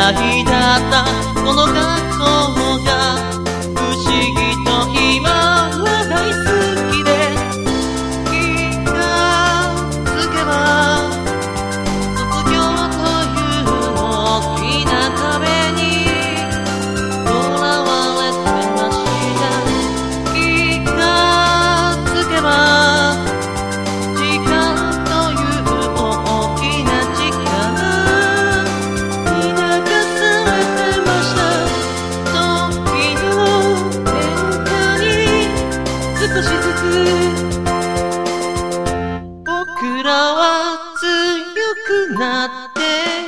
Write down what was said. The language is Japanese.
いだったこの学校が不思議と今は大好きで、気がつけば卒業という大きな壁にとらわれてました。気がつけば時間という大きな力に流されてました。時の変化に少しずつ僕らは強くなって